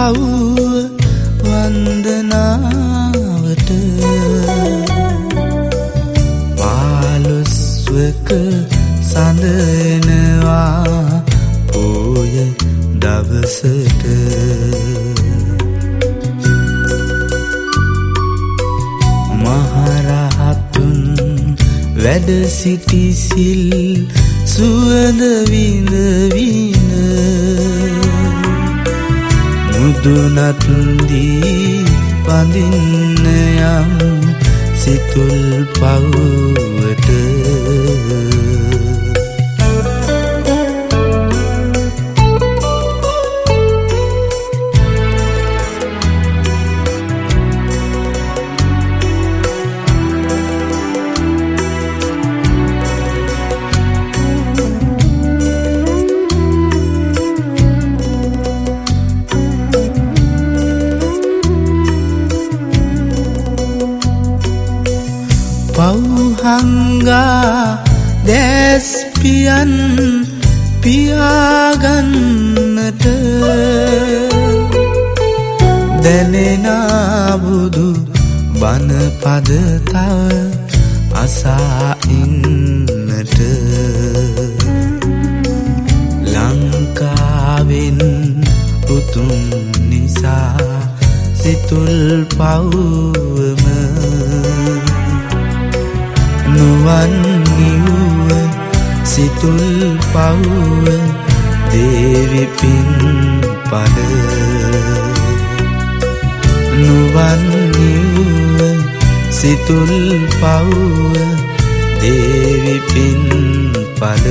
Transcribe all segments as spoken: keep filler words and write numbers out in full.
පවුව වන්දනාවට පාලොස්වක සඳනවා පෝය දවසට මහරහතුන් වැඩ සිටි සිල් සුවඳ විඳ විඳ මුදුනත් දී පඳින්න යම් සිතුල් පවුවට පව්හංගා දැස්පියන් පියාගන්නට දැනෙනා බුදු බණ පද තව අසා ඉන්නට ලංකාවෙන් උතුම් නිසා සිතුල් පව්වම නුවන් නිව්ව සිතුල් පව්ව දේවි පින් පද නුවන් නිව්ව සිතුල් පව්ව දේවි පින් පද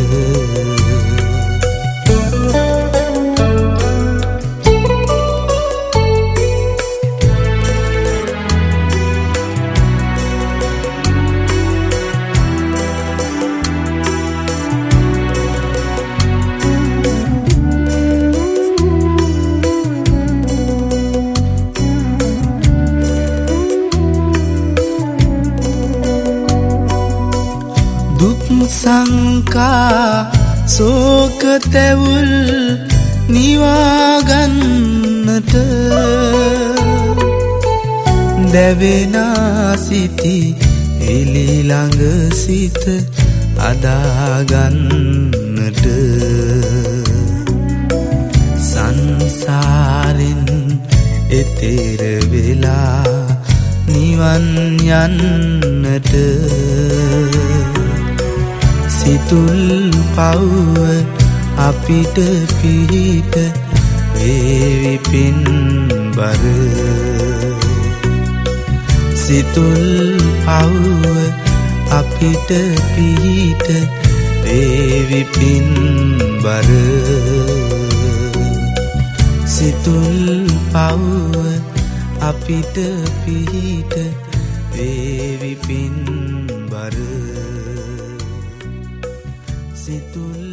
සංකා සෝක තැවුල් නිවාගන්නට දැවෙනා සිටි එලි ළඟ සිට අදාගන්නට සංසාරෙන් එතෙර වෙලා නිවන් යන්නට සිතුල් පව්ව අපිට පිහිට වේවි පින් බර සිතුල් පව්ව අපිට පිහිට වේවි පින් බර සිතුල් පව්ව අපිට පිහිට වේවි පින් බර සිතුල්